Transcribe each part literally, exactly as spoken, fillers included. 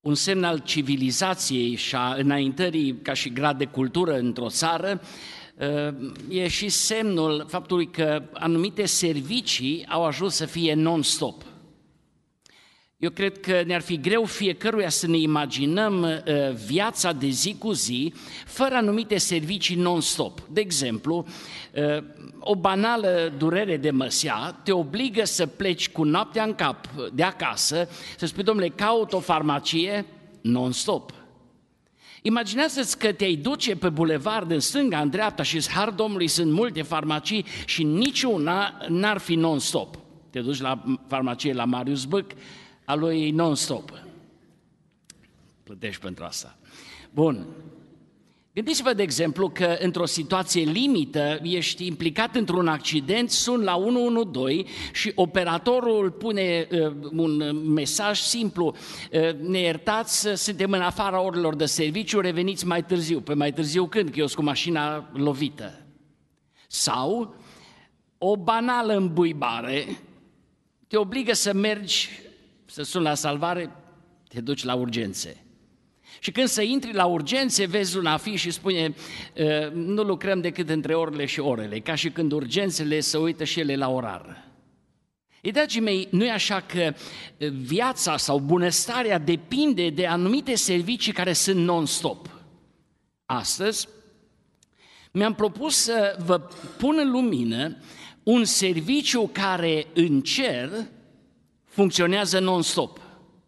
un semn al civilizației și a înaintării ca și grad de cultură într-o țară, e și semnul faptului că anumite servicii au ajuns să fie non-stop. Eu cred că ne-ar fi greu fiecăruia să ne imaginăm viața de zi cu zi fără anumite servicii non-stop. De exemplu, o banală durere de măsea te obligă să pleci cu noaptea în cap de acasă, să spui, domnule, caut o farmacie non-stop. Imaginează-ți că te-ai duce pe bulevard în stânga, în dreapta și har Domnului sunt multe farmacii și niciuna n-ar fi non-stop. Te duci la farmacie la Marius Bâc, a lui non-stop. Plătești pentru asta. Bun. Gândiți-vă, de exemplu, că într-o situație limită ești implicat într-un accident, suni la unu unu doi și operatorul pune uh, un mesaj simplu, uh, ne iertați, suntem în afara orelor de serviciu, reveniți mai târziu. Pe mai târziu când? Că eu sunt cu mașina lovită. Sau o banală îmbuibare te obligă să mergi, să suni la salvare, te duci la urgențe. Și când să intri la urgențe, vezi un afiș și spune nu lucrăm decât între orele și orele, ca și când urgențele se uită și ele la orar. Ei, dragii mei, nu e așa că viața sau bunăstarea depinde de anumite servicii care sunt non-stop. Astăzi mi-am propus să vă pun în lumină un serviciu care în cer funcționează non-stop.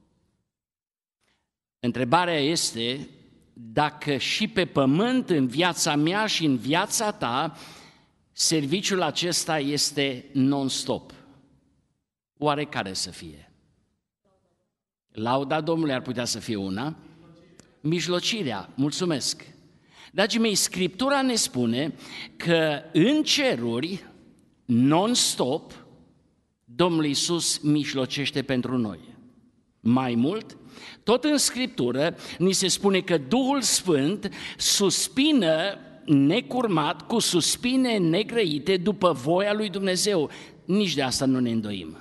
Întrebarea este dacă și pe pământ, în viața mea și în viața ta, serviciul acesta este non-stop. Oare care să fie? Lauda Domnului ar putea să fie una. Mijlocirea, mulțumesc. Dragii mei, Scriptura ne spune că în ceruri, non-stop, Domnul Iisus mijlocește pentru noi. Mai mult, tot în Scriptură ni se spune că Duhul Sfânt suspină necurmat, cu suspine negrăite după voia lui Dumnezeu. Nici de asta nu ne îndoim.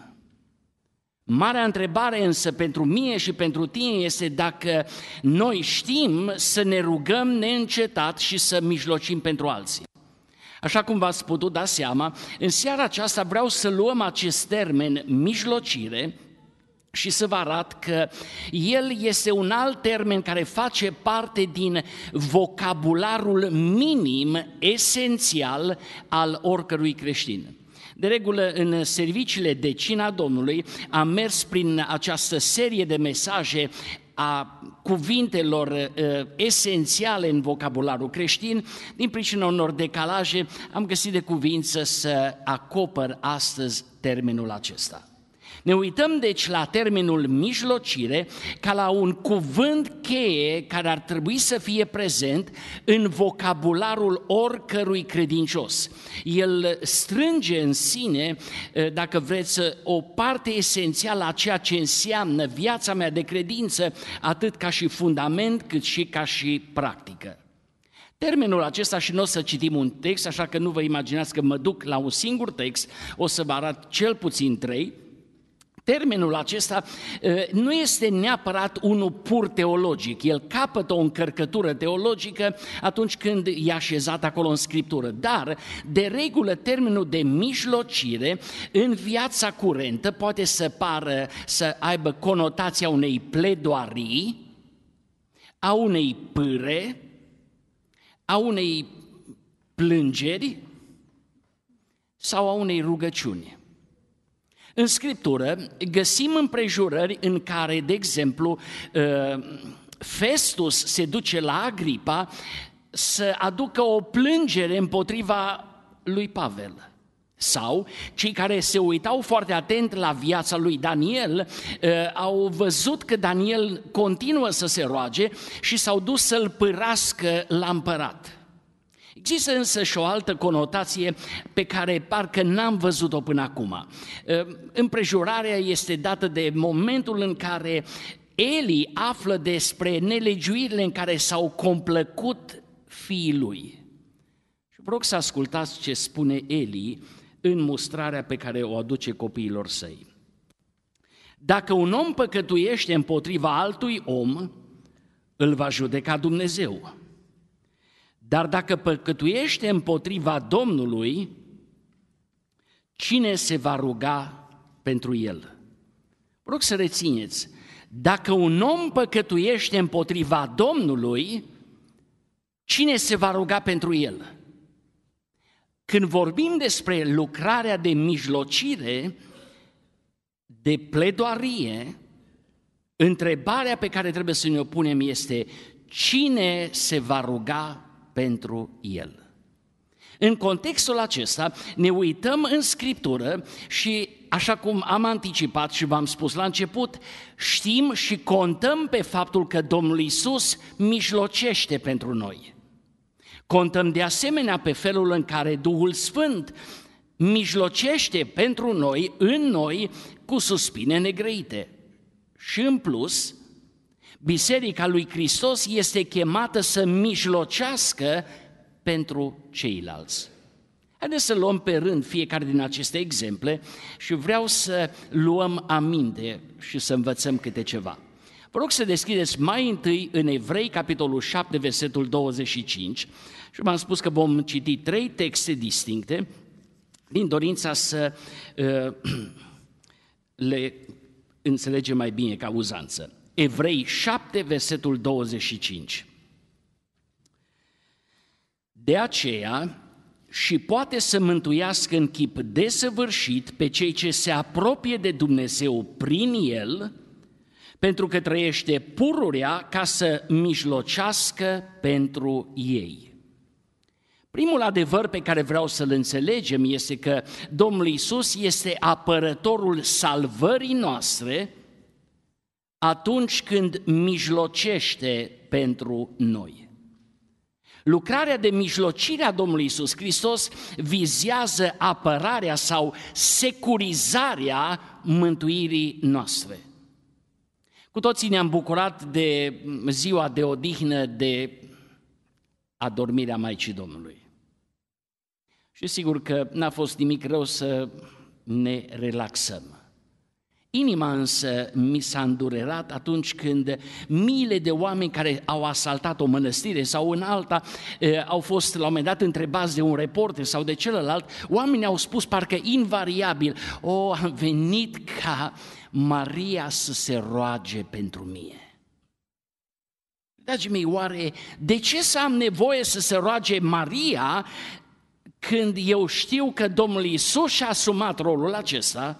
Marea întrebare însă pentru mine și pentru tine este dacă noi știm să ne rugăm neîncetat și să mijlocim pentru alții. Așa cum v-ați putut da seama, în seara aceasta vreau să luăm acest termen mijlocire și să vă arăt că el este un alt termen care face parte din vocabularul minim, esențial al oricărui creștin. De regulă, în serviciile de cina Domnului am mers prin această serie de mesaje a cuvintelor uh, esențiale în vocabularul creștin. Din pricina unor decalaje am găsit de cuvință să acopăr astăzi termenul acesta. Ne uităm deci la termenul mijlocire ca la un cuvânt cheie care ar trebui să fie prezent în vocabularul oricărui credincios. El strânge în sine, dacă vreți, o parte esențială a ceea ce înseamnă viața mea de credință, atât ca și fundament cât și ca și practică. Termenul acesta, și nu o să citim un text, așa că nu vă imaginați că mă duc la un singur text, o să vă arăt cel puțin trei. Termenul acesta nu este neapărat unul pur teologic, el capătă o încărcătură teologică atunci când e așezat acolo în Scriptură, dar de regulă termenul de mijlocire în viața curentă poate să pară să aibă conotația unei pledoarii, a unei pâre, a unei plângeri sau a unei rugăciuni. În Scriptură găsim împrejurări în care, de exemplu, Festus se duce la Agripa să aducă o plângere împotriva lui Pavel. Sau cei care se uitau foarte atent la viața lui Daniel au văzut că Daniel continuă să se roage și s-au dus să-l pârască la împărat. Există însă și o altă conotație pe care parcă n-am văzut-o până acum. Împrejurarea este dată de momentul în care Eli află despre nelegiuirile în care s-au complăcut fiii lui. Și vă rog să ascultați ce spune Eli în mustrarea pe care o aduce copiilor săi. Dacă un om păcătuiește împotriva altui om, îl va judeca Dumnezeu. Dar dacă păcătuiește împotriva Domnului, cine se va ruga pentru el? Vă rog să rețineți, dacă un om păcătuiește împotriva Domnului, cine se va ruga pentru el? Când vorbim despre lucrarea de mijlocire, de pledoarie, întrebarea pe care trebuie să ne o punem este: cine se va ruga pentru el? În contextul acesta ne uităm în Scriptură și, așa cum am anticipat și v-am spus la început, știm și contăm pe faptul că Domnul Iisus mijlocește pentru noi. Contăm de asemenea pe felul în care Duhul Sfânt mijlocește pentru noi, în noi, cu suspine negrăite. Și în plus, Biserica lui Hristos este chemată să mijlocească pentru ceilalți. Haideți să luăm pe rând fiecare din aceste exemple și vreau să luăm aminte și să învățăm câte ceva. Vă rog să deschideți mai întâi în Evrei, capitolul șapte, versetul douăzeci și cinci, și v-am spus că vom citi trei texte distincte din dorința să uh, le înțelegem mai bine ca uzanță. Evrei șapte, versetul douăzeci și cinci. De aceea și poate să mântuiască în chip desăvârșit pe cei ce se apropie de Dumnezeu prin El, pentru că trăiește pururea ca să mijlocească pentru ei. Primul adevăr pe care vreau să-l înțelegem este că Domnul Iisus este apărătorul salvării noastre atunci când mijlocește pentru noi. Lucrarea de mijlocire a Domnului Iisus Hristos vizează apărarea sau securizarea mântuirii noastre. Cu toții ne-am bucurat de ziua de odihnă, de adormirea Maicii Domnului. Și sigur că n-a fost nimic rău să ne relaxăm. Inima însă mi s-a îndurerat atunci când miile de oameni care au asaltat o mănăstire sau în alta au fost la un moment dat întrebați de un reporter sau de celălalt, oamenii au spus parcă invariabil: o, am venit ca Maria să se roage pentru mine. Dragii mei, oare de ce să am nevoie să se roage Maria când eu știu că Domnul Iisus și-a asumat rolul acesta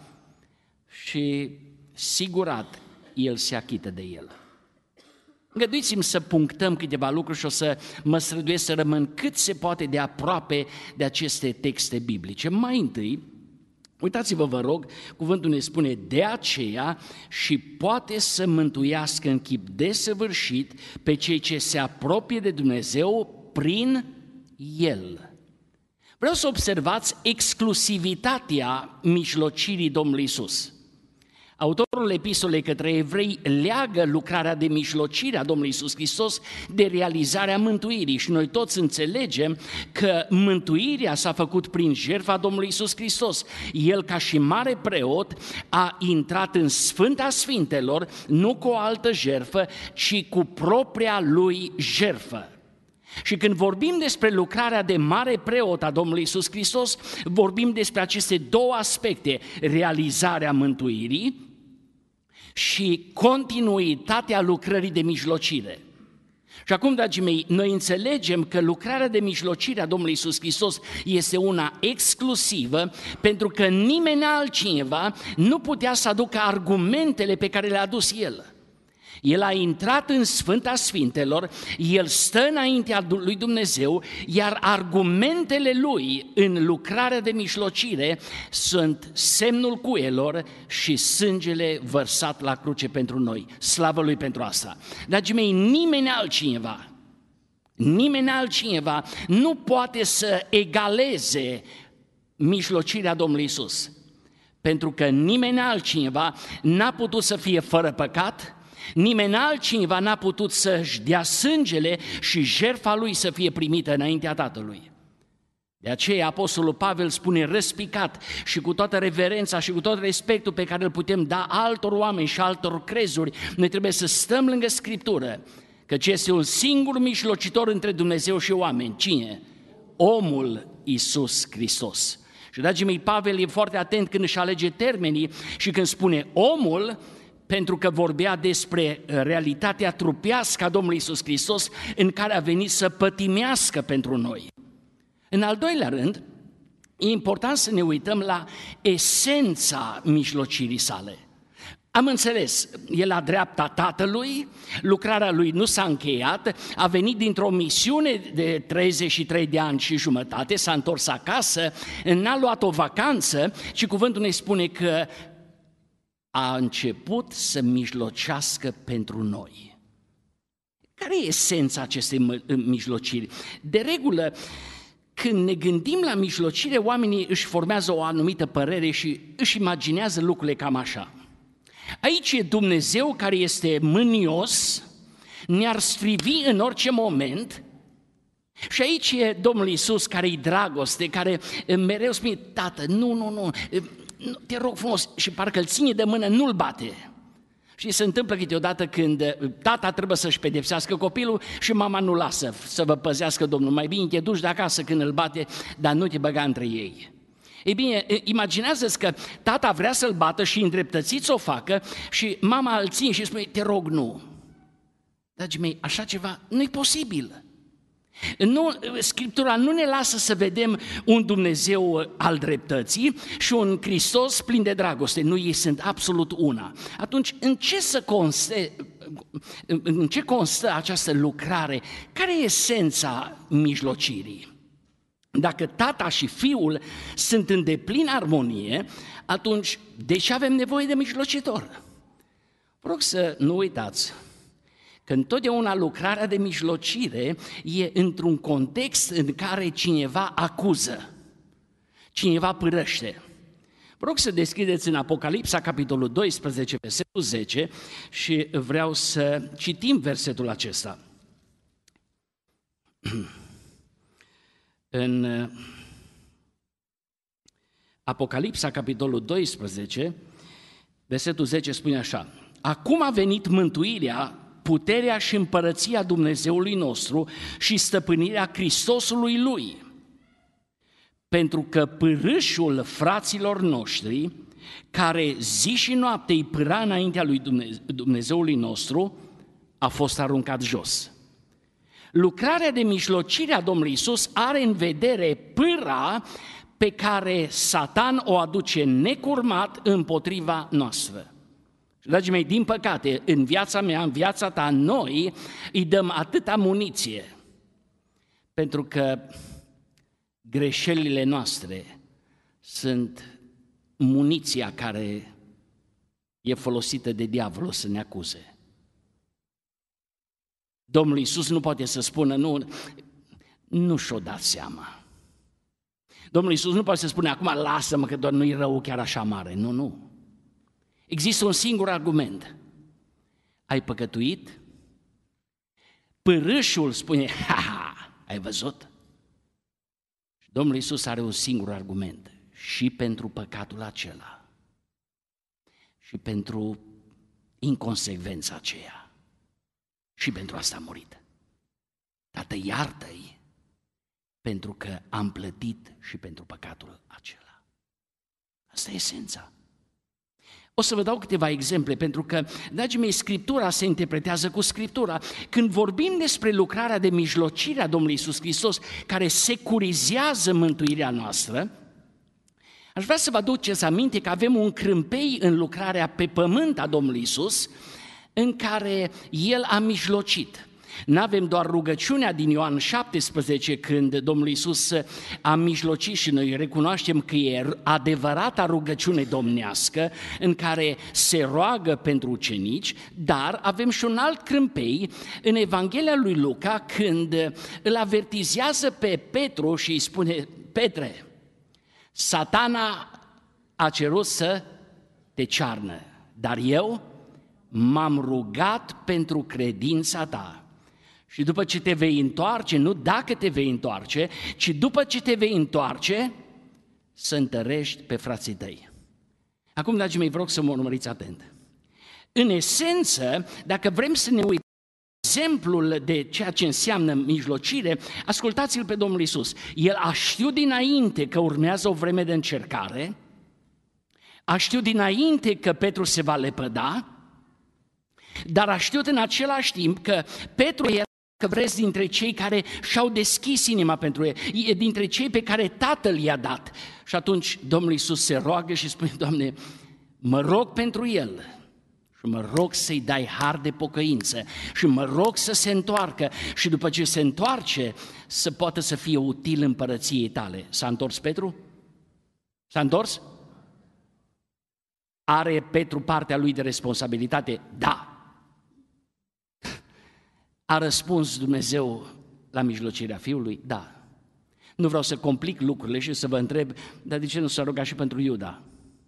și sigurat El se achită de el? Îngăduiți-mi să punctăm câteva lucruri și o să mă străduiesc să rămân cât se poate de aproape de aceste texte biblice. Mai întâi, uitați-vă, vă rog, cuvântul ne spune: de aceea și poate să mântuiască în chip desăvârșit pe cei ce se apropie de Dumnezeu prin El. Vreau să observați exclusivitatea mijlocirii Domnului Iisus. Autorul epistolei către evrei leagă lucrarea de mijlocire a Domnului Iisus Hristos de realizarea mântuirii și noi toți înțelegem că mântuirea s-a făcut prin jertfa Domnului Iisus Hristos. El, ca și mare preot, a intrat în Sfânta Sfintelor, nu cu o altă jertfă, ci cu propria lui jertfă. Și când vorbim despre lucrarea de mare preot a Domnului Iisus Hristos, vorbim despre aceste două aspecte: realizarea mântuirii și continuitatea lucrării de mijlocire. Și acum, dragii mei, noi înțelegem că lucrarea de mijlocire a Domnului Iisus Hristos este una exclusivă, pentru că nimeni altcineva nu putea să aducă argumentele pe care le-a adus El. El a intrat în Sfânta Sfintelor, El stă înaintea lui Dumnezeu, iar argumentele Lui în lucrarea de mijlocire sunt semnul cuielor și sângele vărsat la cruce pentru noi. Slavă Lui pentru asta! Dragii mei, nimeni altcineva, nimeni altcineva nu poate să egaleze mijlocirea Domnului Iisus, pentru că nimeni altcineva n-a putut să fie fără păcat. Nimeni altcineva n-a putut să-și dea sângele și jertfa Lui să fie primită înaintea Tatălui. De aceea Apostolul Pavel spune răspicat și cu toată reverența și cu tot respectul pe care îl putem da altor oameni și altor crezuri, noi trebuie să stăm lângă Scriptură, căci este un singur mijlocitor între Dumnezeu și oameni. Cine? Omul Iisus Hristos. Și, dragii mei, Pavel e foarte atent când își alege termenii și când spune omul, pentru că vorbea despre realitatea trupească a Domnului Iisus Hristos, în care a venit să pătimească pentru noi. În al doilea rând, e important să ne uităm la esența mijlocirii sale. Am înțeles, e la dreapta Tatălui, lucrarea lui nu s-a încheiat, a venit dintr-o misiune de treizeci și trei de ani și jumătate, s-a întors acasă, n-a luat o vacanță, ci cuvântul ne spune că a început să mijlocească pentru noi. Care e esența acestei mijlociri? De regulă, când ne gândim la mijlocire, oamenii își formează o anumită părere și își imaginează lucrurile cam așa. Aici e Dumnezeu care este mânios, ne-ar strivi în orice moment, și aici e Domnul Iisus care e dragoste, care mereu spune, Tată, nu, nu, nu, te rog frumos, și parcă îl ține de mână, nu-l bate. Și se întâmplă câteodată când tata trebuie să-și pedepsească copilul și mama nu lasă să vă păzească Domnul. Mai bine te duci de acasă când îl bate, dar nu te băga între ei. Ei bine, imaginează-ți că tata vrea să-l bată și îndreptățit să o facă și mama îl ține și spune, te rog, nu. Dragii mei, așa ceva nu-i posibil. Nu, Scriptura nu ne lasă să vedem un Dumnezeu al dreptății și un Hristos plin de dragoste. Nu, ei sunt absolut una. Atunci, în ce, să conste, în ce constă această lucrare? Care e esența mijlocirii? Dacă tata și fiul sunt în deplină armonie, atunci de ce avem nevoie de mijlocitor? Vă rog să nu uitați că întotdeauna lucrarea de mijlocire e într-un context în care cineva acuză, cineva părăște. Vă rog să deschideți în Apocalipsa, capitolul doisprezece, versetul zece, și vreau să citim versetul acesta. În Apocalipsa, capitolul doisprezece, versetul zece spune așa: acum a venit mântuirea, puterea și împărăția Dumnezeului nostru și stăpânirea Hristosului Lui, pentru că pârâșul fraților noștri, care zi și noapte îi pâra înaintea lui Dumnezeului nostru, a fost aruncat jos. Lucrarea de mijlocire a Domnului Iisus are în vedere pâra pe care Satan o aduce necurmat împotriva noastră. Dragii mei, din păcate, în viața mea, în viața ta, noi îi dăm atâta muniție, pentru că greșelile noastre sunt muniția care e folosită de diavolul să ne acuze. Domnul Iisus nu poate să spună, nu, nu și-o dat seama. Domnul Iisus nu poate să spună, acum lasă-mă că doar nu-i rău chiar așa mare. Nu, nu. Există un singur argument. Ai păcătuit? Pârâșul spune, ha, ha, ai văzut? Domnul Iisus are un singur argument și pentru păcatul acela și pentru inconsecvența aceea și pentru asta a murit. Tată, iartă-i pentru că am plătit și pentru păcatul acela. Asta e esența. O să vă dau câteva exemple, pentru că, dragii mei, Scriptura se interpretează cu Scriptura. Când vorbim despre lucrarea de mijlocire a Domnului Iisus Hristos, care securizează mântuirea noastră, aș vrea să vă aduceți aminte că avem un crâmpei în lucrarea pe pământ a Domnului Iisus, în care El a mijlocit. N-avem doar rugăciunea din Ioan șaptesprezece, când Domnul Iisus a mijlocit și noi recunoaștem că e adevărata rugăciune domnească în care se roagă pentru ucenici, dar avem și un alt crâmpei în Evanghelia lui Luca, când îl avertizează pe Petru și îi spune, Petre, Satana a cerut să te cearnă, dar eu m-am rugat pentru credința ta Și după ce te vei întoarce, nu dacă te vei întoarce, ci după ce te vei întoarce, să întărești pe frații tăi. Acum, dragii mei, vă rog să mă urmăriți atent. În esență, dacă vrem să ne uităm exemplul de ceea ce înseamnă mijlocire, ascultați-l pe Domnul Iisus. El a știut dinainte că urmează o vreme de încercare, a știut dinainte că Petru se va lepăda, dar a știut în același timp că Petru era, că vreți, dintre cei care și-au deschis inima pentru el, e dintre cei pe care Tatăl i-a dat. Și atunci Domnul Iisus se roagă și spune: Doamne, mă rog pentru el și mă rog să-i dai har de pocăință și mă rog să se întoarcă și după ce se întoarce să poată să fie util împărăției tale. S-a întors Petru? S-a întors? Are Petru partea lui de responsabilitate? Da. A răspuns Dumnezeu la mijlocirea Fiului? Da. Nu vreau să complic lucrurile și să vă întreb, dar de ce nu s-a rugat și pentru Iuda?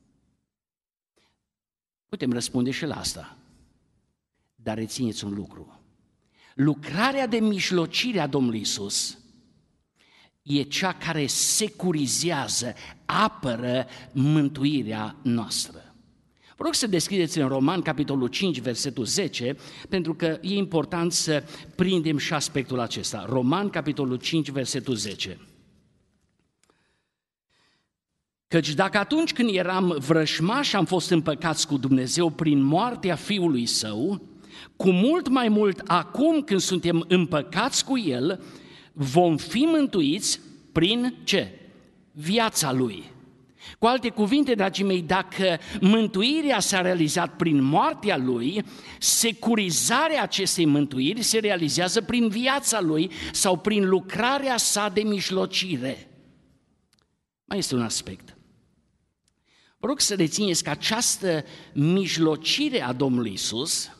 Putem răspunde și la asta. Dar rețineți un lucru. Lucrarea de mijlocire a Domnului Iisus e cea care securizează, apără mântuirea noastră. Vă rog să deschideți în Roman, capitolul cinci, versetul zece, pentru că e important să prindem și aspectul acesta. Roman, capitolul cinci, versetul zece. Căci dacă atunci când eram vrăjmași am fost împăcați cu Dumnezeu prin moartea Fiului Său, cu mult mai mult acum când suntem împăcați cu El, vom fi mântuiți prin ce? Viața Lui. Cu alte cuvinte, dragii mei, dacă mântuirea s-a realizat prin moartea Lui, securizarea acestei mântuiri se realizează prin viața Lui sau prin lucrarea sa de mijlocire. Mai este un aspect. Vă rog să rețineți că această mijlocire a Domnului Iisus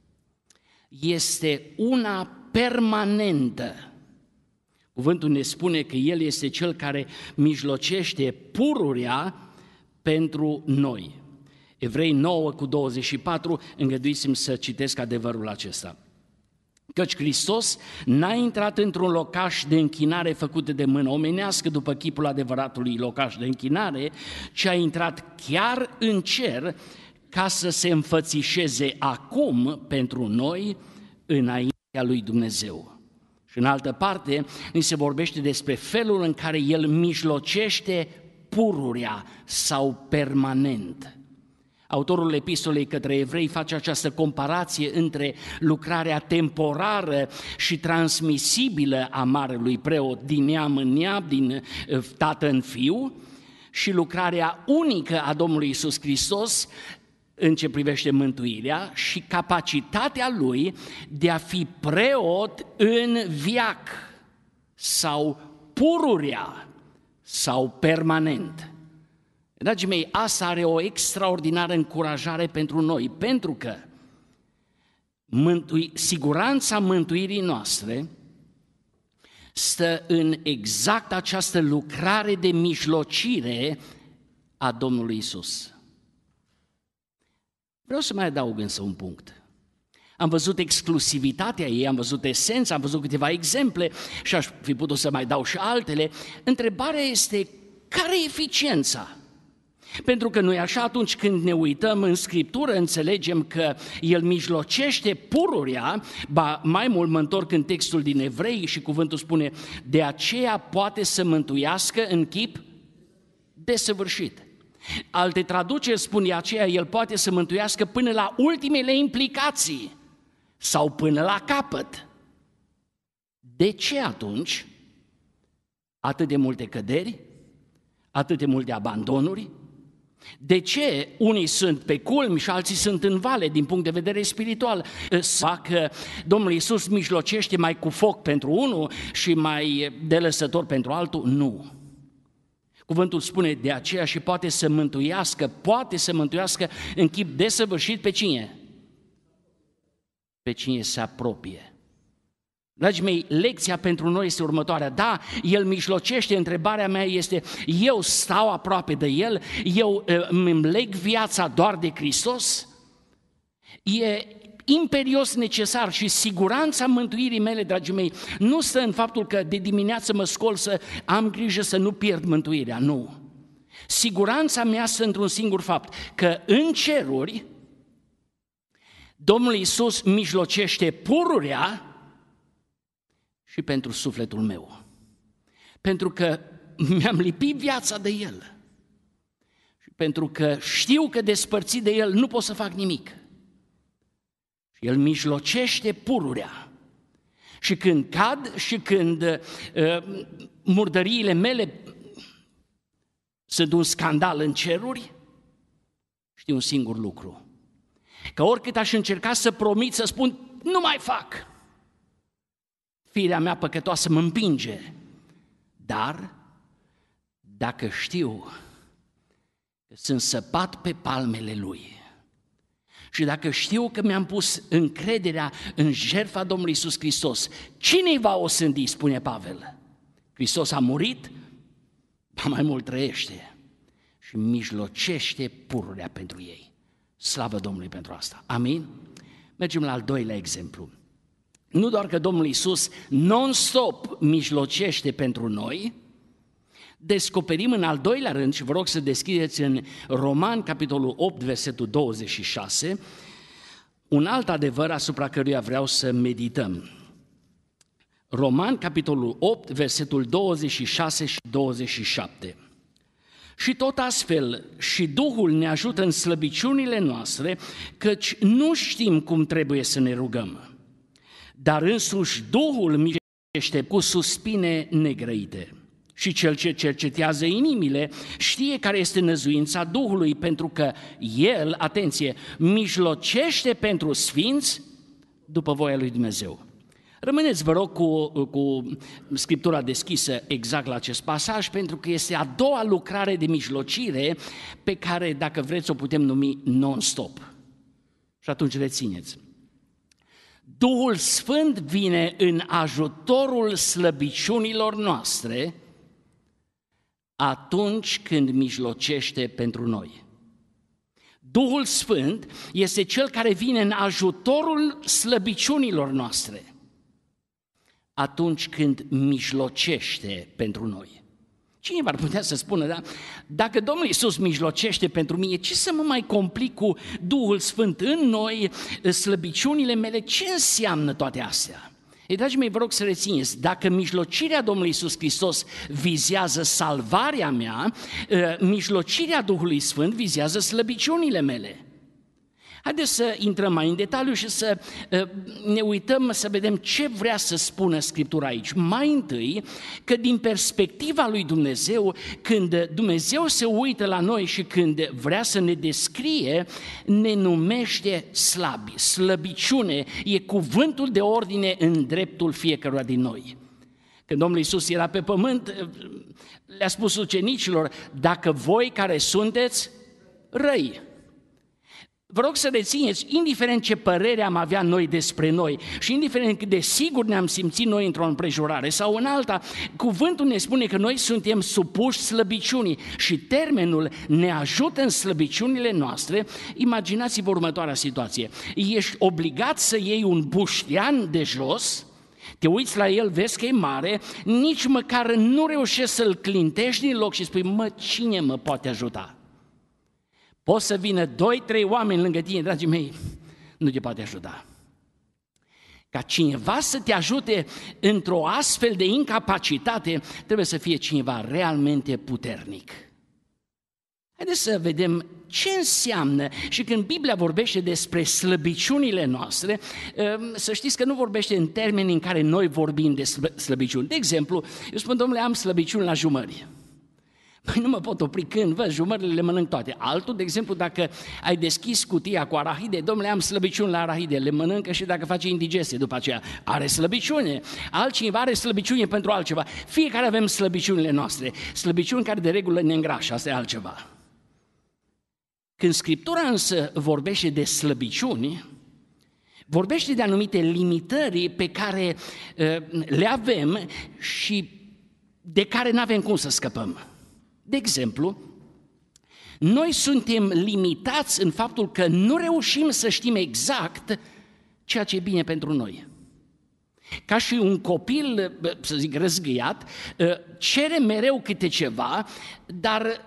este una permanentă. Cuvântul ne spune că El este Cel care mijlocește pururea pentru noi. Evrei nouă cu douăzeci și patru, îngăduiți-mi să citesc adevărul acesta. Căci Hristos n-a intrat într-un locaș de închinare făcut de mână omenească după chipul adevăratului locaș de închinare, ci a intrat chiar în cer ca să se înfățișeze acum pentru noi înaintea lui Dumnezeu. Și în altă parte, ni se vorbește despre felul în care El mijlocește pururea sau permanent. Autorul epistolei către evrei face această comparație între lucrarea temporară și transmisibilă a marelui preot din neam în neam, din tată în fiu, și lucrarea unică a Domnului Iisus Hristos în ce privește mântuirea și capacitatea Lui de a fi preot în veac sau pururea sau permanent. Dragii mei, asta are o extraordinară încurajare pentru noi, pentru că mântui, siguranța mântuirii noastre stă în exact această lucrare de mijlocire a Domnului Iisus. Vreau să mai adaug însă un punct. Am văzut exclusivitatea ei, am văzut esența, am văzut câteva exemple și aș fi putut să mai dau și altele. Întrebarea este, care e eficiența? Pentru că noi așa atunci când ne uităm în Scriptură înțelegem că El mijlocește pururea, ba mai mult mă întorc în textul din Evrei și cuvântul spune, de aceea poate să mântuiască în chip desăvârșit. Alte traduceri spun de aceea El poate să mântuiască până la ultimele implicații sau până la capăt. De ce atunci atât de multe căderi, atât de multe abandonuri? De ce unii sunt pe culmi și alții sunt în vale din punct de vedere spiritual? Că Domnul Iisus mijlocește mai cu foc pentru unul și mai de lăsător pentru altul? Nu. Cuvântul spune de aceea și poate să mântuiască, poate să mântuiască în chip desăvârșit pe cine? Pe cine se apropie. Dragii mei, lecția pentru noi este următoarea. Da, El mijlocește, întrebarea mea este, eu stau aproape de El, eu îmi leg viața doar de Hristos? E imperios necesar și siguranța mântuirii mele, dragii mei, nu stă în faptul că de dimineață mă scol să am grijă să nu pierd mântuirea, nu. Siguranța mea stă într-un singur fapt, că în ceruri Domnul Iisus mijlocește pururea și pentru sufletul meu. Pentru că mi-am lipit viața de El. Și pentru că știu că despărțit de El nu pot să fac nimic. Și El mijlocește pururea. Și când cad și când uh, murdăriile mele sunt un scandal în ceruri, știu un singur lucru. Că oricât aș încerca să promit, să spun, nu mai fac. Firea mea păcătoasă mă împinge. Dar, dacă știu că sunt săpat pe palmele Lui și dacă știu că mi-am pus încrederea în jertfa Domnului Iisus Hristos, cine-i va osândi, spune Pavel? Hristos a murit, ba mai mult trăiește și mijlocește pururea pentru ei. Slavă Domnului pentru asta. Amin? Mergem la al doilea exemplu. Nu doar că Domnul Iisus non-stop mijlocește pentru noi, descoperim în al doilea rând, și vă rog să deschideți în Roman, capitolul opt, versetul douăzeci și șase, un alt adevăr asupra căruia vreau să medităm. Roman, capitolul opt, versetul douăzeci și șase și douăzeci și șapte. Și tot astfel și Duhul ne ajută în slăbiciunile noastre, căci nu știm cum trebuie să ne rugăm. Dar însuși Duhul mijește cu suspine negrăite. Și cel ce cercetează inimile știe care este năzuința Duhului, pentru că El, atenție, mijlocește pentru sfinți după voia lui Dumnezeu. Rămâneți, vă rog, cu, cu Scriptura deschisă exact la acest pasaj, pentru că este a doua lucrare de mijlocire pe care, dacă vreți, o putem numi non-stop. Și atunci rețineți. Duhul Sfânt vine în ajutorul slăbiciunilor noastre atunci când mijlocește pentru noi. Duhul Sfânt este Cel care vine în ajutorul slăbiciunilor noastre atunci când mijlocește pentru noi. Cineva ar putea să spună, da? Dacă Domnul Iisus mijlocește pentru mine, ce să mă mai complic cu Duhul Sfânt în noi, slăbiciunile mele, ce înseamnă toate astea? Ei, dragii mei, vă rog să rețineți, dacă mijlocirea Domnului Iisus Hristos vizează salvarea mea, mijlocirea Duhului Sfânt vizează slăbiciunile mele. Haideți să intrăm mai în detaliu și să ne uităm, să vedem ce vrea să spună Scriptura aici. Mai întâi, că din perspectiva lui Dumnezeu, când Dumnezeu se uită la noi și când vrea să ne descrie, ne numește slabi. Slăbiciune e cuvântul de ordine în dreptul fiecăruia din noi. Când Domnul Iisus era pe pământ, le-a spus ucenicilor, dacă voi care sunteți răi, vă rog să rețineți, indiferent ce părere am avea noi despre noi și indiferent cât de sigur ne-am simțit noi într-o împrejurare sau în alta, cuvântul ne spune că noi suntem supuși slăbiciunii și termenul ne ajută în slăbiciunile noastre. Imaginați-vă următoarea situație. Ești obligat să iei un buștean de jos, te uiți la el, vezi că e mare, nici măcar nu reușești să-l clintești din loc și spui, mă, cine mă poate ajuta? Poți să vină doi, trei oameni lângă tine, dragii mei, nu te poate ajuta. Ca cineva să te ajute într-o astfel de incapacitate, trebuie să fie cineva realmente puternic. Haideți să vedem ce înseamnă și când Biblia vorbește despre slăbiciunile noastre, să știți că nu vorbește în termeni în care noi vorbim de slăbiciuni. De exemplu, eu spun, domnule, am slăbiciuni la jumări. Păi nu mă pot opri când văd, jumările le mănânc toate. Altul, de exemplu, dacă ai deschis cutia cu arahide, domnule, am slăbiciuni la arahide, le mănâncă și dacă face indigestie după aceea, are slăbiciune. Altcineva are slăbiciune pentru altceva. Fiecare avem slăbiciunile noastre, slăbiciuni care de regulă ne îngrașă, asta e altceva. Când Scriptura însă vorbește de slăbiciuni, vorbește de anumite limitări pe care uh, le avem și de care nu avem cum să scăpăm. De exemplu, noi suntem limitați în faptul că nu reușim să știm exact ceea ce e bine pentru noi. Ca și un copil, să zic, răzgâiat, cere mereu câte ceva, dar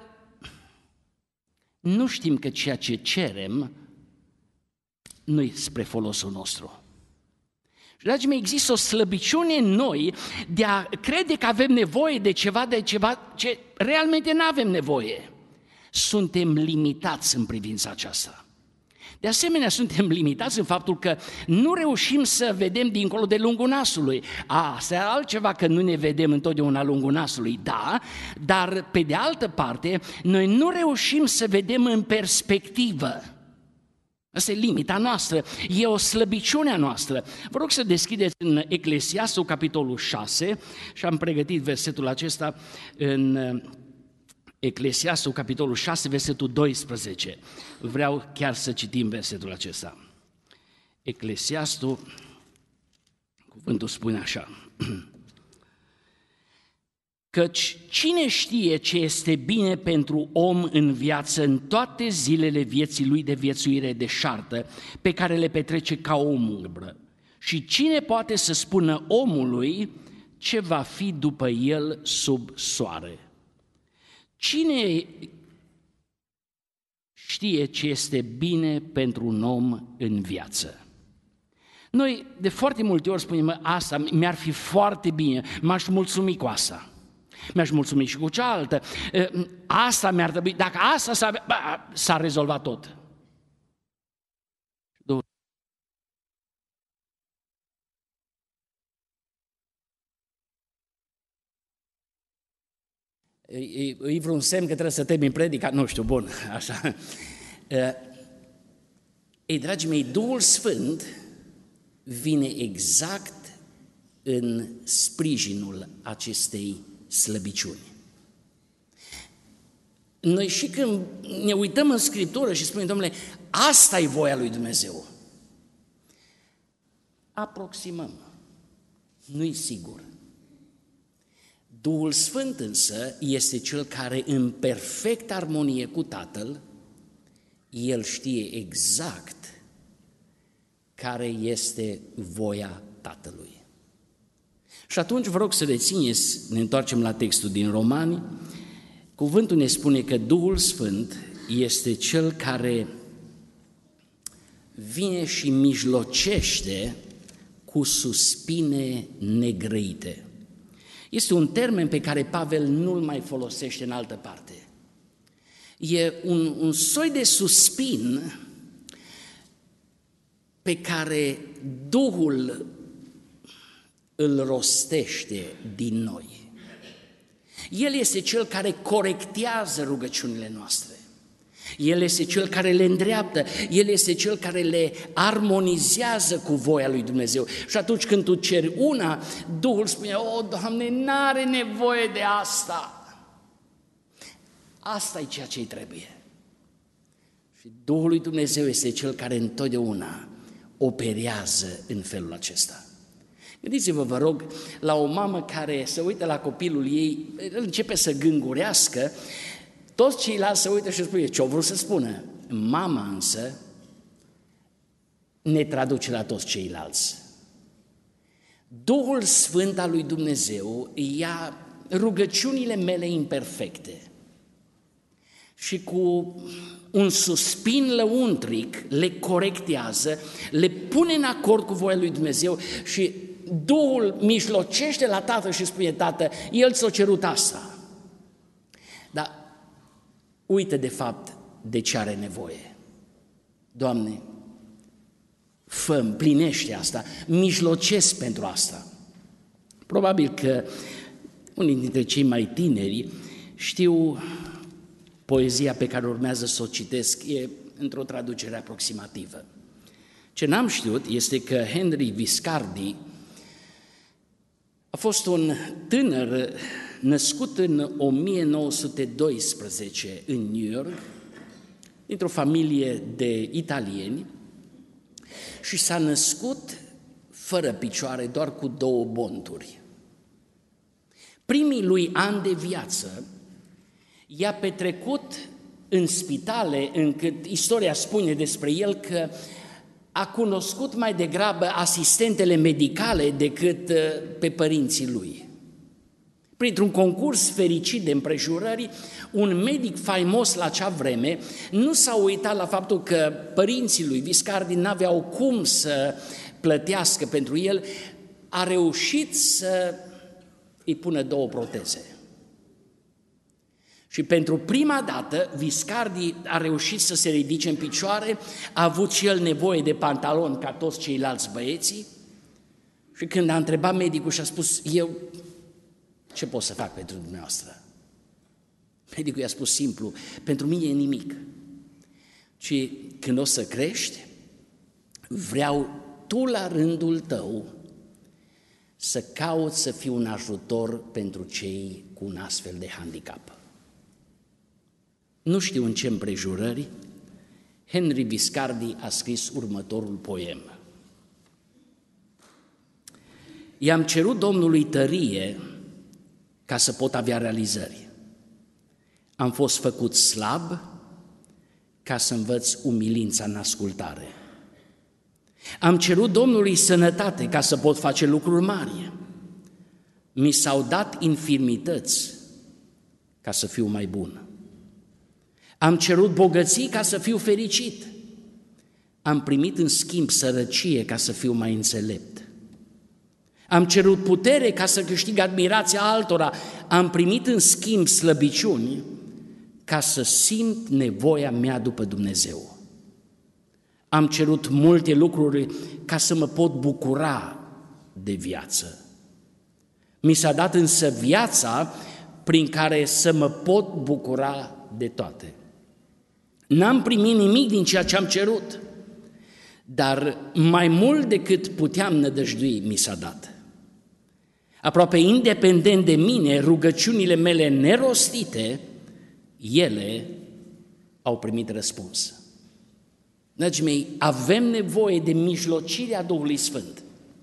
nu știm că ceea ce cerem nu-i spre folosul nostru. Și, dragii mei, există o slăbiciune în noi de a crede că avem nevoie de ceva, de ceva ce realmente nu avem nevoie. Suntem limitați în privința aceasta. De asemenea, suntem limitați în faptul că nu reușim să vedem dincolo de lungul nasului. A, asta e altceva că nu ne vedem întotdeauna lungul nasului, da, dar pe de altă parte, noi nu reușim să vedem în perspectivă. Asta e limita noastră, e o slăbiciune a noastră. Vă rog să deschideți în Eclesiastul, capitolul șase, și am pregătit versetul acesta în Eclesiastul, capitolul șase, versetul doisprezece. Vreau chiar să citim versetul acesta. Eclesiastul, cuvântul spune așa: căci cine știe ce este bine pentru om în viață în toate zilele vieții lui de viețuire deșartă, pe care le petrece ca o umbră? Și cine poate să spună omului ce va fi după el sub soare? Cine știe ce este bine pentru un om în viață? Noi de foarte multe ori spunem, asta mi-ar fi foarte bine, m-aș mulțumi cu asta. Mi-aș mulțumi și cu cealaltă. Asta mi-ar trebui, dacă asta s-a, s-a rezolvat tot. E, e vreun semn că trebuie să termin predica? Nu știu, bun, așa. Ei, dragii mei, Duhul Sfânt vine exact în sprijinul acestei slăbiciuni. Noi și când ne uităm în Scriptură și spunem, domnule, asta e voia lui Dumnezeu, aproximăm, nu-i sigur. Duhul Sfânt însă este Cel care în perfectă armonie cu Tatăl, El știe exact care este voia Tatălui. Și atunci vă rog să rețineți, ne întoarcem la textul din Romani, cuvântul ne spune că Duhul Sfânt este Cel care vine și mijlocește cu suspine negrăite. Este un termen pe care Pavel nu-l mai folosește în altă parte. E un, un soi de suspin pe care Duhul îl rostește din noi. El este Cel care corectează rugăciunile noastre. El este Cel care le îndreaptă, El este Cel care le armonizează cu voia lui Dumnezeu. Și atunci când tu ceri una, Duhul spune, o, Doamne, n-are nevoie de asta. Asta e ceea ce-i trebuie. Și Duhul lui Dumnezeu este Cel care întotdeauna operează în felul acesta. Gândiți-vă, vă rog, la o mamă care se uită la copilul ei, începe să gângurească, toți ceilalți se uită și spune ce-o vrut să spună. Mama însă ne traduce la toți ceilalți. Duhul Sfânt al lui Dumnezeu ia rugăciunile mele imperfecte și cu un suspin lăuntric le corectează, le pune în acord cu voia lui Dumnezeu și Duhul mijlocește la Tatăl și spune, Tată, El ți-a cerut asta. Dar uită de fapt de ce are nevoie. Doamne, fă, împlinește asta, mijlocesc pentru asta. Probabil că unii dintre cei mai tineri știu poezia pe care urmează să o citesc, e într-o traducere aproximativă. Ce n-am știut este că Henry Viscardi a fost un tânăr născut în o mie nouă sute doisprezece în New York, dintr-o familie de italieni, și s-a născut fără picioare, doar cu două bonturi. Primii lui ani de viață i-a petrecut în spitale, încât istoria spune despre el că a cunoscut mai degrabă asistentele medicale decât pe părinții lui. Printr-un concurs fericit de împrejurări, un medic faimos la acea vreme nu s-a uitat la faptul că părinții lui Viscardi n-aveau cum să plătească pentru el, a reușit să îi pună două proteze. Și pentru prima dată, Viscardi a reușit să se ridice în picioare, a avut și el nevoie de pantaloni ca toți ceilalți băieții și când a întrebat medicul și a spus, eu ce pot să fac pentru dumneavoastră? Medicul i-a spus simplu, pentru mine e nimic, ci când o să crești, vreau tu la rândul tău să cauți să fii un ajutor pentru cei cu un astfel de handicap. Nu știu în ce împrejurări, Henry Viscardi a scris următorul poem. I-am cerut Domnului tărie ca să pot avea realizări. Am fost făcut slab ca să învăț umilința în ascultare. Am cerut Domnului sănătate ca să pot face lucruri mari. Mi s-au dat infirmități ca să fiu mai bun. Am cerut bogății ca să fiu fericit. Am primit în schimb sărăcie ca să fiu mai înțelept. Am cerut putere ca să câștig admirația altora. Am primit în schimb slăbiciuni ca să simt nevoia mea după Dumnezeu. Am cerut multe lucruri ca să mă pot bucura de viață. Mi s-a dat însă viața prin care să mă pot bucura de toate. N-am primit nimic din ceea ce am cerut, dar mai mult decât puteam nădăjdui mi s-a dat. Aproape independent de mine, rugăciunile mele nerostite, ele au primit răspuns. Dragii mei, avem nevoie de mijlocirea Duhului Sfânt,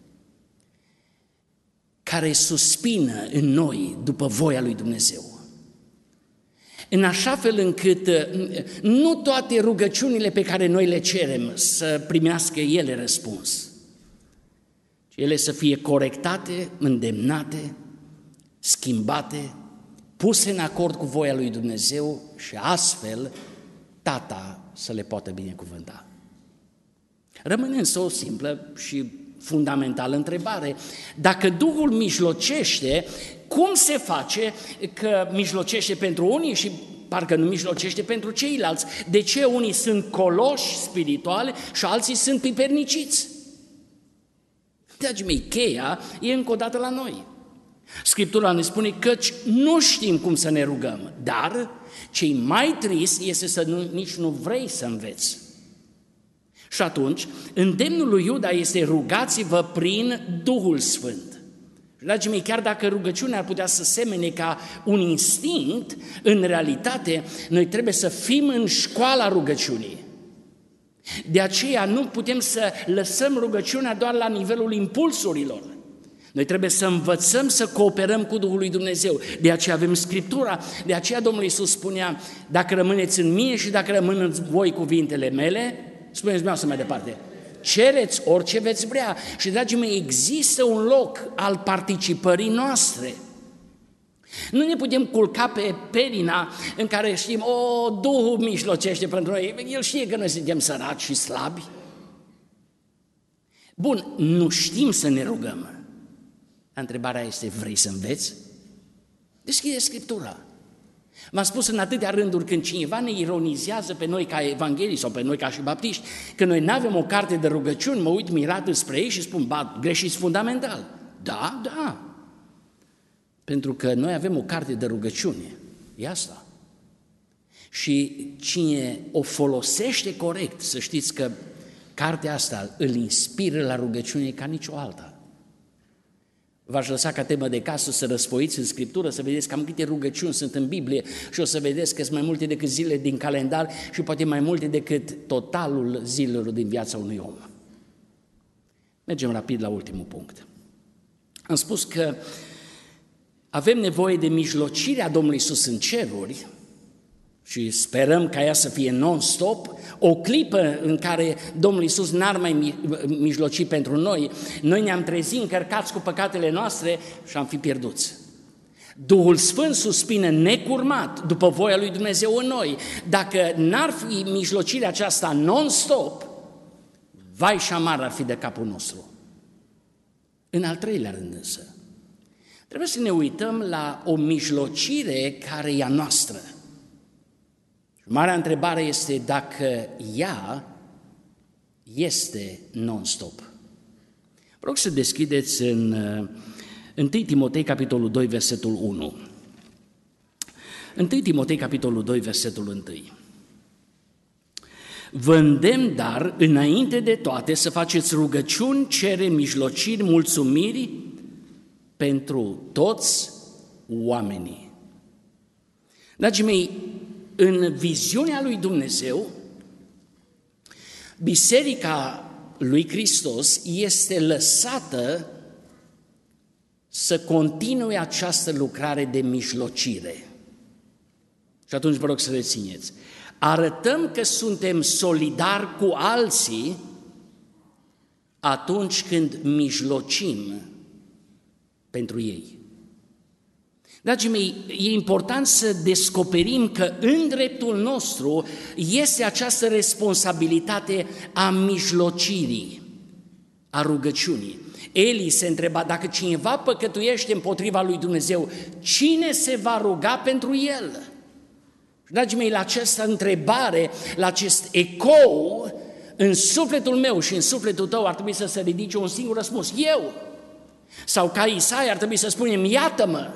care suspină în noi după voia lui Dumnezeu. În așa fel încât nu toate rugăciunile pe care noi le cerem să primească ele răspuns, ci ele să fie corectate, îndemnate, schimbate, puse în acord cu voia lui Dumnezeu și astfel Tata să le poată binecuvânta. Rămâne însă o simplă și fundamentală întrebare. Dacă Duhul mijlocește, cum se face că mijlocește pentru unii și parcă nu mijlocește pentru ceilalți? De ce unii sunt coloși spirituale și alții sunt piperniciți? Dragii mei, cheia e încă o dată la noi. Scriptura ne spune căci nu știm cum să ne rugăm, dar ce-i mai trist este să nu, nici nu vrei să înveți. Și atunci, îndemnul lui Iuda este rugați-vă prin Duhul Sfânt. Dragii mei, chiar dacă rugăciunea ar putea să semene ca un instinct, în realitate noi trebuie să fim în școala rugăciunii. De aceea nu putem să lăsăm rugăciunea doar la nivelul impulsurilor. Noi trebuie să învățăm să cooperăm cu Duhul lui Dumnezeu. De aceea avem Scriptura, de aceea Domnul Iisus spunea, dacă rămâneți în mine și dacă rămân în voi cuvintele mele, spuneți dumneavoastră mai departe, cereți orice veți vrea. Și, dragii mei, există un loc al participării noastre. Nu ne putem culca pe perina în care știm, o, Duhul mijlocește pentru noi, El știe că noi suntem săraci și slabi. Bun, nu știm să ne rugăm. Întrebarea este, vrei să înveți? Deschide Scriptura. V-am spus în atâtea rânduri când cineva ne ironizează pe noi ca evanghelii sau pe noi ca și baptiști, că noi nu avem o carte de rugăciuni, mă uit mirat spre ei și spun, ba, greșiți fundamental. Da, da. Pentru că noi avem o carte de rugăciune. E asta. Și cine o folosește corect, să știți că cartea asta îl inspiră la rugăciune ca nicio alta. V-aș lăsa ca temă de casă să răsfoiți în Scriptură, să vedeți cam câte rugăciuni sunt în Biblie și o să vedeți că sunt mai multe decât zilele din calendar și poate mai multe decât totalul zilelor din viața unui om. Mergem rapid la ultimul punct. Am spus că avem nevoie de mijlocirea Domnului Iisus în ceruri și sperăm ca ea să fie non-stop, o clipă în care Domnul Iisus n-ar mai mijloci pentru noi, noi ne-am trezit încărcați cu păcatele noastre și am fi pierduți. Duhul Sfânt suspină necurmat după voia lui Dumnezeu în noi. Dacă n-ar fi mijlocirea aceasta non-stop, vai și amar ar fi de capul nostru. În al treilea rând însă, trebuie să ne uităm la o mijlocire care e a noastră. Marea întrebare este dacă ea este non-stop. Vă rog să deschideți în întâi Timotei, capitolul doi, versetul unu. întâi Timotei, capitolul doi, versetul unu. Vă îndemn, dar, înainte de toate, să faceți rugăciuni, cereri, mijlociri, mulțumiri pentru toți oamenii. Dragii mei, în viziunea lui Dumnezeu, Biserica lui Hristos este lăsată să continue această lucrare de mijlocire. Și atunci vă rog să rețineți. Arătăm că suntem solidari cu alții atunci când mijlocim pentru ei. Dragii mei, e important să descoperim că în dreptul nostru este această responsabilitate a mijlocirii, a rugăciunii. Eli se întreba, dacă cineva păcătuiește împotriva lui Dumnezeu, cine se va ruga pentru el? Dragii mei, la această întrebare, la acest ecou, în sufletul meu și în sufletul tău ar trebui să se ridice un singur răspuns, eu. Sau ca Isaia ar trebui să spunem, iată-mă.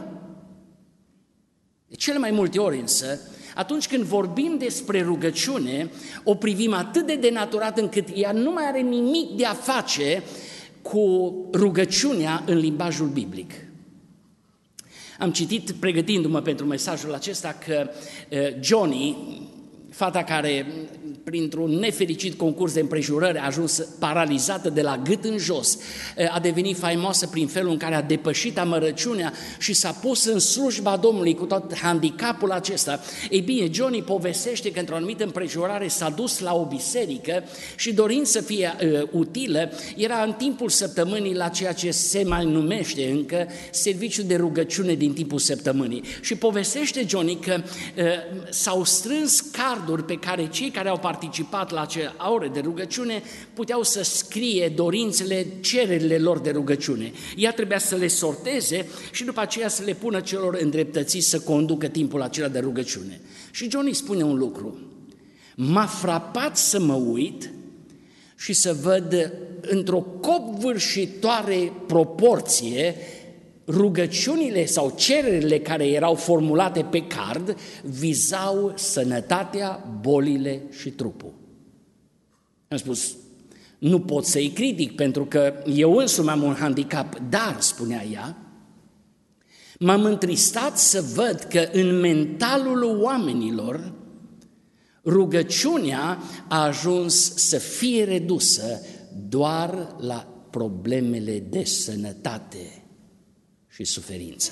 De cele mai multe ori însă, atunci când vorbim despre rugăciune, o privim atât de denaturat încât ea nu mai are nimic de a face cu rugăciunea în limbajul biblic. Am citit, pregătindu-mă pentru mesajul acesta, că Johnny, fata care, printr-un nefericit concurs de împrejurări, a ajuns paralizată de la gât în jos, a devenit faimoasă prin felul în care a depășit amărăciunea și s-a pus în slujba Domnului cu tot handicapul acesta. Ei bine, Johnny povestește că într-o anumită împrejurare s-a dus la o biserică și, dorind să fie uh, utilă, era în timpul săptămânii la ceea ce se mai numește încă serviciu de rugăciune din timpul săptămânii. Și povestește Johnny că uh, s-au strâns carduri pe care cei care au participat la acea oră de rugăciune puteau să scrie dorințele, cererile lor de rugăciune. Ea trebuia să le sorteze și după aceea să le pună celor îndreptățiți să conducă timpul acela de rugăciune. Și Johnny spune un lucru: m-a frapat să mă uit și să văd într-o copvârșitoare proporție rugăciunile sau cererile care erau formulate pe card vizau sănătatea, bolile și trupul. Am spus, nu pot să-i critic pentru că eu însumi am un handicap, dar, spunea ea, m-am întristat să văd că în mentalul oamenilor rugăciunea a ajuns să fie redusă doar la problemele de sănătate și suferință.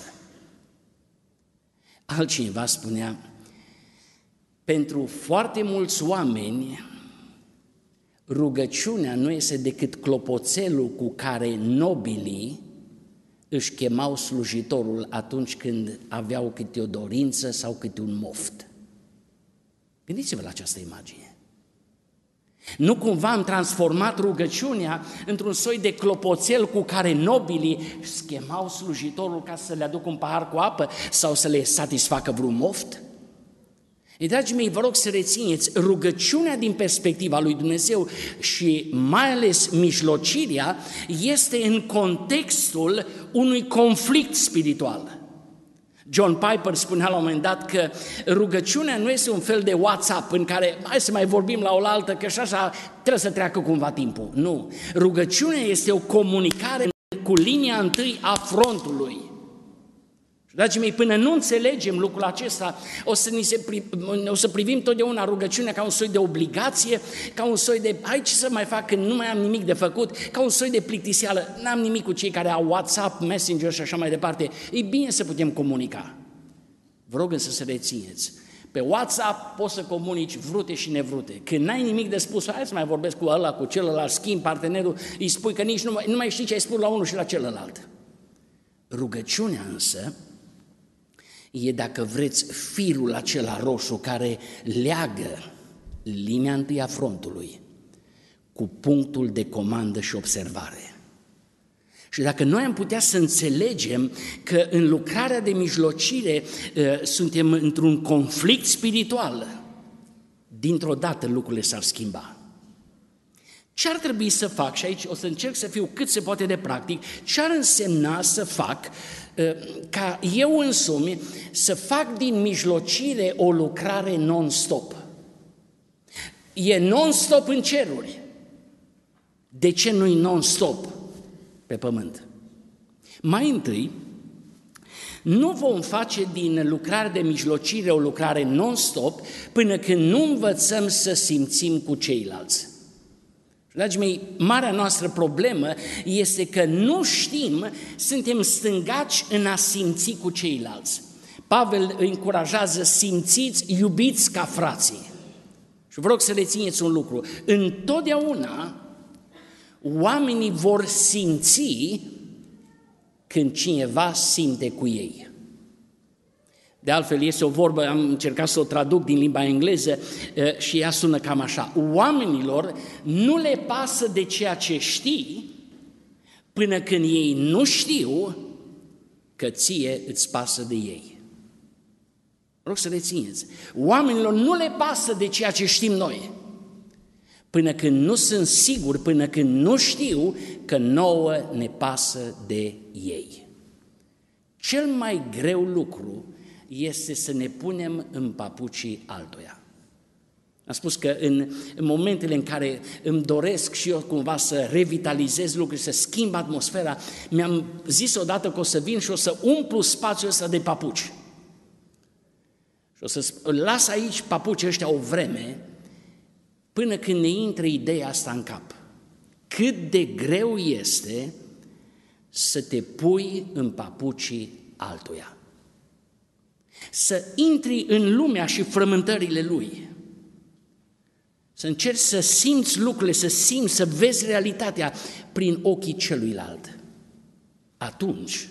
Altcineva spunea, pentru foarte mulți oameni, rugăciunea nu este decât clopoțelul cu care nobilii își chemau slujitorul atunci când aveau câte o dorință sau câte un moft. Gândiți-vă la această imagine. Nu cumva am transformat rugăciunea într-un soi de clopoțel cu care nobilii schemau slujitorul ca să le aducă un pahar cu apă sau să le satisfacă vreun moft? Ei, dragii mei, vă rog să rețineți, rugăciunea din perspectiva lui Dumnezeu și mai ales mijlocirea este în contextul unui conflict spiritual. John Piper spunea la un moment dat că rugăciunea nu este un fel de WhatsApp în care hai să mai vorbim la oaltă că și așa trebuie să treacă cumva timpul. Nu, rugăciunea este o comunicare cu linia întâi a frontului. Dragii mei, până nu înțelegem lucrul acesta, o să, ni se, o să privim totdeauna rugăciunea ca un soi de obligație, ca un soi de, hai ce să mai fac când nu mai am nimic de făcut, ca un soi de plictiseală, n-am nimic cu cei care au WhatsApp, Messenger și așa mai departe. E bine să putem comunica. Vă rog însă să rețineți, Pe WhatsApp poți să comunici vrute și nevrute. Când n-ai nimic de spus, hai să mai vorbesc cu ăla, cu celălalt, schimb partenerul, îi spui că nici nu mai, nu mai știi ce ai spus la unul și la celălalt. Rugăciunea însă e, dacă vreți, firul acela roșu care leagă linia întâi a frontului cu punctul de comandă și observare. Și dacă noi am putea să înțelegem că în lucrarea de mijlocire uh, suntem într-un conflict spiritual, dintr-o dată lucrurile s-ar schimba. Ce ar trebui să fac, și aici o să încerc să fiu cât se poate de practic, ce ar însemna să fac uh, ca eu însumi să fac din mijlocire o lucrare non-stop? E non-stop în ceruri. De ce nu-i non-stop pe pământ? Mai întâi, nu vom face din lucrare de mijlocire o lucrare non-stop până când nu învățăm să simțim cu ceilalți. Dragii mei, marea noastră problemă este că nu știm, suntem stângaci în a simți cu ceilalți. Pavel îi încurajează: simțiți, iubiți ca frații. Și vă rog să rețineți un lucru: întotdeauna oamenii vor simți când cineva simte cu ei. De altfel, este o vorbă, am încercat să o traduc din limba engleză și ea sună cam așa: oamenilor nu le pasă de ceea ce știi până când ei nu știu că ție îți pasă de ei. Rog să rețineți: oamenilor nu le pasă de ceea ce știm noi până când nu sunt siguri, până când nu știu că nouă ne pasă de ei. Cel mai greu lucru este să ne punem în papucii altuia. Am spus că în, în momentele în care îmi doresc și eu cumva să revitalizez lucruri, să schimb atmosfera, mi-am zis odată că o să vin și o să umplu spațiul ăsta de papuci. Și o să las aici papucii ăștia o vreme, până când ne intră ideea asta în cap. Cât de greu este să te pui în papucii altuia. Să intri în lumea și frământările lui. Să încerci să simți lucrurile, să simți, să vezi realitatea prin ochii celuilalt. Atunci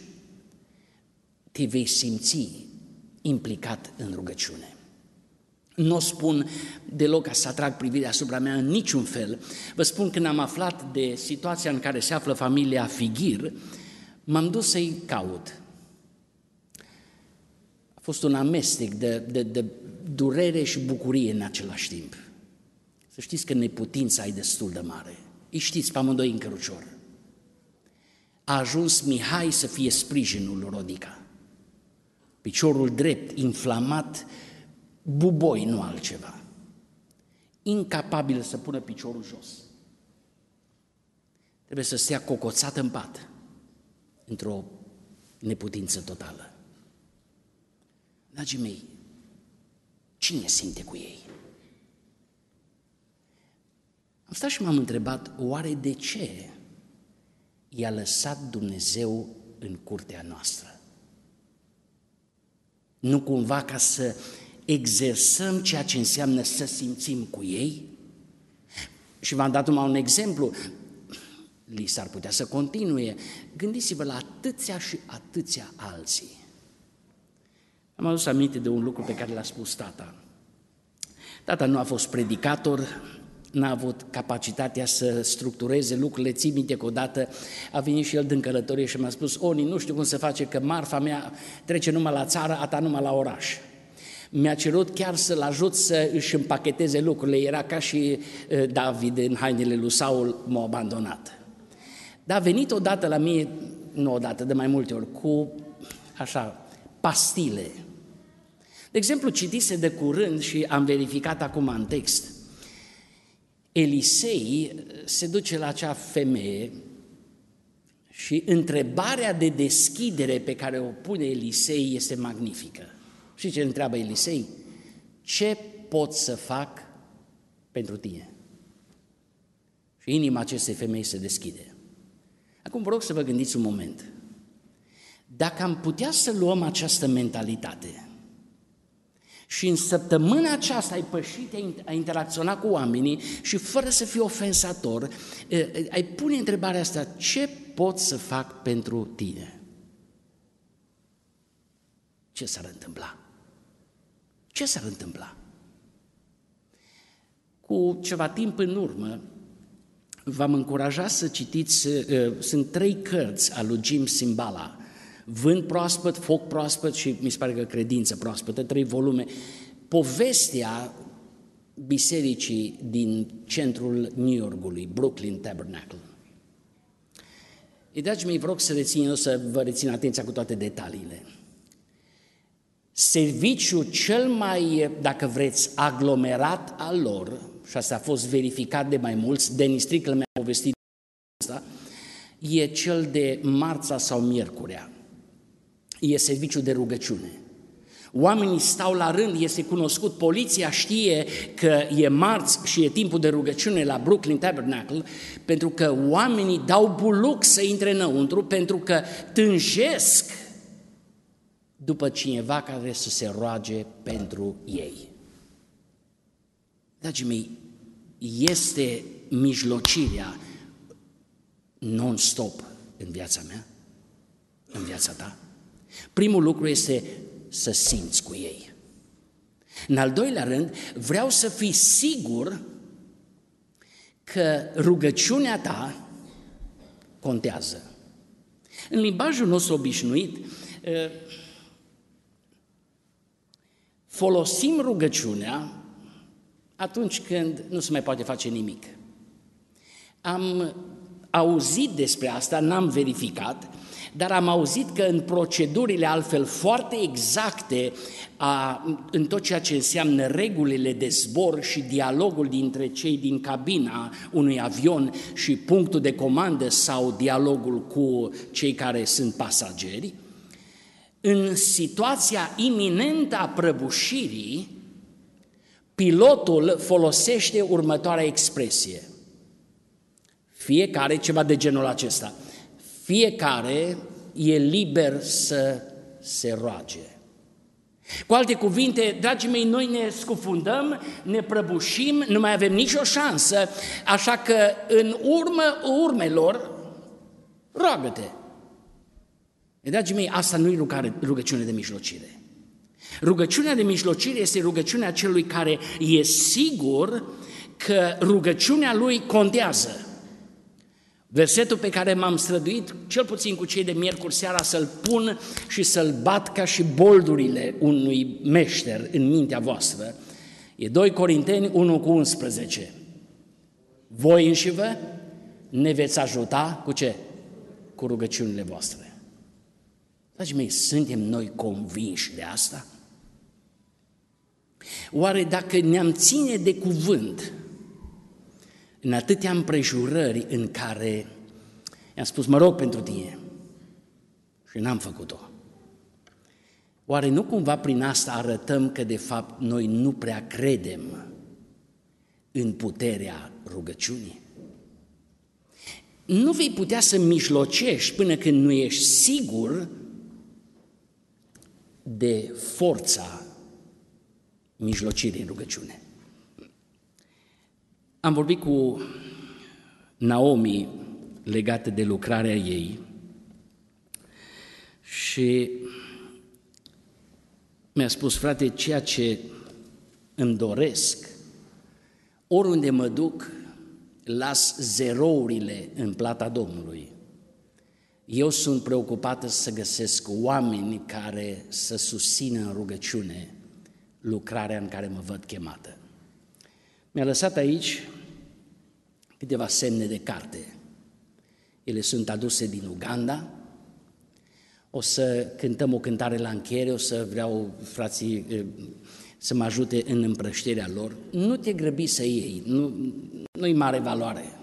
te vei simți implicat în rugăciune. Nu o spun deloc ca să atrag privirea asupra mea în niciun fel. Vă spun, când am aflat de situația în care se află familia Fighir, m-am dus să-i caut. A fost un amestec de, de, de durere și bucurie în același timp. Să știți că neputința e destul de mare. Îi știți pe amândoi în cărucior. A ajuns Mihai să fie sprijinul lui Rodica. Piciorul drept, inflamat, buboi, nu altceva. Incapabil să pună piciorul jos. Trebuie să stea cocoțat în pat, într-o neputință totală. Dragii mei, cine simte cu ei? Am stat și m-am întrebat, oare de ce i-a lăsat Dumnezeu în curtea noastră? Nu cumva ca să exersăm ceea ce înseamnă să simțim cu ei? Și v-am dat numai un exemplu, li s-ar putea să continue. Gândiți-vă la atâția și atâția alții. Am adus aminte de un lucru pe care l-a spus tata. Tata nu a fost predicator, n-a avut capacitatea să structureze lucrurile. Ții minte că odată a venit și el din călătorie și mi-a spus: Oni, nu știu cum se face că marfa mea trece numai la țară, a ta numai la oraș. Mi-a cerut chiar să-l ajut să își împacheteze lucrurile. Era ca și David în hainele lui Saul, m-a abandonat. Dar a venit odată la mine, nu odată, de mai multe ori, cu așa, pastile. De exemplu, citise de curând și am verificat acum în text. Elisei se duce la acea femeie și întrebarea de deschidere pe care o pune Elisei este magnifică. Și ce întreabă Elisei? Ce pot să fac pentru tine? Și inima acestei femei se deschide. Acum vă rog să vă gândiți un moment. Dacă am putea să luăm această mentalitate și în săptămâna aceasta ai pășit, ai interacționat cu oamenii și fără să fii ofensator, ai pune întrebarea asta: ce pot să fac pentru tine? Ce s-ar întâmpla? Ce s-ar întâmpla? Cu ceva timp în urmă, v-am încurajat să citiți, sunt trei cărți al lui Jim Cymbala, Vânt proaspăt, Foc proaspăt și mi se pare că Credință proaspătă, trei volume, povestea bisericii din centrul New Yorkului, Brooklyn Tabernacle. Ei, dragii mei, vă rog să rețin, eu să vă rețin atenția cu toate detaliile. Serviciul cel mai, dacă vreți, aglomerat al lor, și asta a fost verificat de mai mulți, Dennis Trickle mi-a povestit asta, e cel de marța sau miercurea. E serviciul de rugăciune. Oamenii stau la rând, este cunoscut, poliția știe că e marți și e timpul de rugăciune la Brooklyn Tabernacle, pentru că oamenii dau buluc să intre înăuntru, pentru că tânjesc după cineva care să se roage pentru ei. Dragii mei, este mijlocirea non-stop în viața mea, în viața ta? Primul lucru este să simți cu ei. În al doilea rând, vreau să fii sigur că rugăciunea ta contează. În limbajul nostru obișnuit, folosim rugăciunea atunci când nu se mai poate face nimic. Am auzit despre asta, n-am verificat, dar am auzit că în procedurile altfel foarte exacte, a, în tot ceea ce înseamnă regulile de zbor și dialogul dintre cei din cabina unui avion și punctul de comandă sau dialogul cu cei care sunt pasageri, în situația iminentă a prăbușirii, pilotul folosește următoarea expresie. Fiecare, ceva de genul acesta, fiecare e liber să se roage. Cu alte cuvinte, dragii mei, noi ne scufundăm, ne prăbușim, nu mai avem nicio șansă, așa că în urmă urmelor, roagă-te. Dragii mei, asta nu e rugăciune de mijlocire. Rugăciunea de mijlocire este rugăciunea celui care e sigur că rugăciunea lui contează. Versetul pe care m-am străduit, cel puțin cu cei de miercuri seara, să-l pun și să-l bat ca și boldurile unui meșter în mintea voastră, e doi Corinteni unu cu unsprezece. Voi înșivă ne veți ajuta cu ce? Cu rugăciunile voastre. Dragii mei, suntem noi convinși de asta? Oare dacă ne-am ține de cuvânt în atâtea împrejurări în care i-am spus, mă rog pentru tine, și n-am făcut-o, oare nu cumva prin asta arătăm că de fapt noi nu prea credem în puterea rugăciunii? Nu vei putea să mijlocești până când nu ești sigur de forța mijlocirii în rugăciune. Am vorbit cu Naomi legată de lucrarea ei și mi-a spus, frate, ceea ce îmi doresc, oriunde mă duc, las zerourile în plata Domnului. Eu sunt preocupată să găsesc oameni care să susțină în rugăciune lucrarea în care mă văd chemată. Mi-a lăsat aici câteva semne de carte. Ele sunt aduse din Uganda. O să cântăm o cântare la încheiere, o să vreau frații să mă ajute în împrăștirea lor. Nu te grăbi să iei, nu, nu-i mare valoare.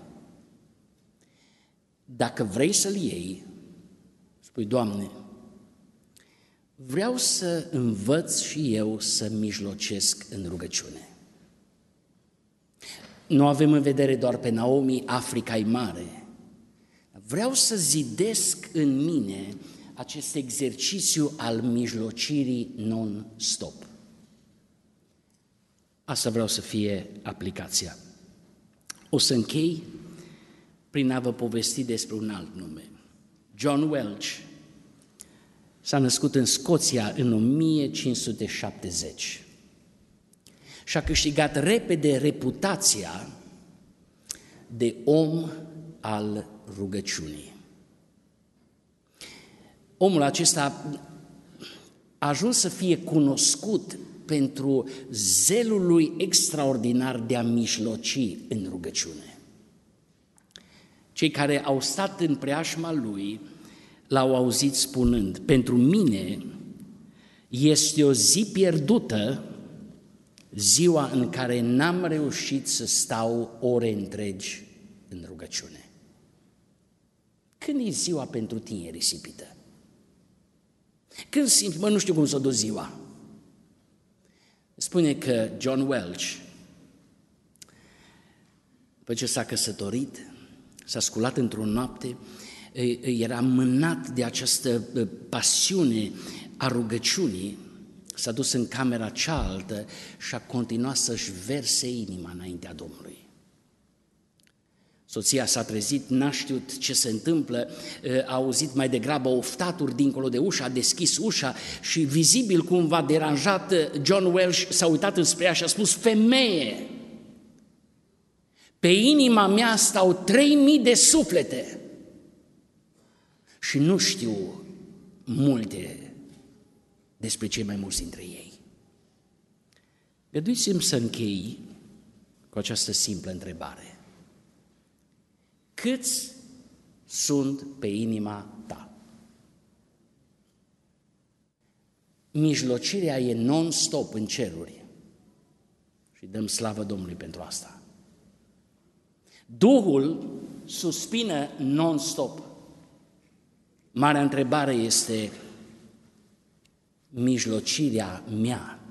Dacă vrei să-l iei, spui, Doamne, vreau să învăț și eu să mijlocesc în rugăciune. Nu avem în vedere doar pe Naomi, Africa e mare. Vreau să zidesc în mine acest exercițiu al mijlocirii non-stop. Asta vreau să fie aplicația. O să închei prin a vă povesti despre un alt nume. John Welch s-a născut în Scoția în o mie cinci sute șaptezeci și a câștigat repede reputația de om al rugăciunii. Omul acesta a ajuns să fie cunoscut pentru zelul lui extraordinar de a mijloci în rugăciune. Cei care au stat în preajma lui l-au auzit spunând: pentru mine este o zi pierdută ziua în care n-am reușit să stau ore întregi în rugăciune. Când e ziua pentru tine risipită? Când simți, mă, nu știu cum să o duc ziua? Spune că John Welch, după ce s-a căsătorit, s-a sculat într-o noapte, era mânat de această pasiune a rugăciunii, s-a dus în camera cealaltă și a continuat să-și verse inima înaintea Domnului. Soția s-a trezit, n-a știut ce se întâmplă, a auzit mai degrabă oftaturi dincolo de ușă, a deschis ușa și vizibil cumva deranjat, John Welch s-a uitat înspre ea și a spus: femeie, pe inima mea stau trei mii de suflete și nu știu multe despre cei mai mulți dintre ei. Găduiți-mi să închei cu această simplă întrebare. Câți sunt pe inima ta? Mijlocirea e non-stop în ceruri și dăm slavă Domnului pentru asta. Duhul suspină non-stop. Marea întrebare este: mijlocirea mea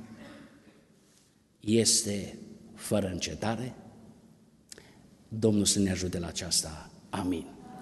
este fără încetare? Domnul să ne ajute la aceasta. Amin.